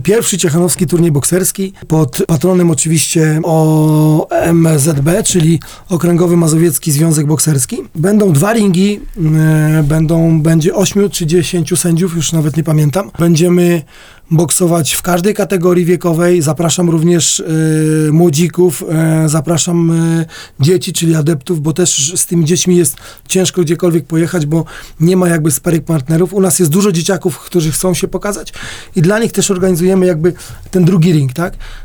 Pierwszy ciechanowski turniej bokserski pod patronem oczywiście OMZB, czyli Okręgowy Mazowiecki Związek Bokserski. Będą 2 ringi, będzie 8 czy 10 sędziów, już nawet nie pamiętam. Będziemy boksować w każdej kategorii wiekowej. Zapraszam również młodzików, zapraszam dzieci, czyli adeptów, bo też z tymi dziećmi jest ciężko gdziekolwiek pojechać, bo nie ma jakby sparring partnerów. U nas jest dużo dzieciaków, którzy chcą się pokazać i dla nich też organizujemy jakby ten drugi ring, tak?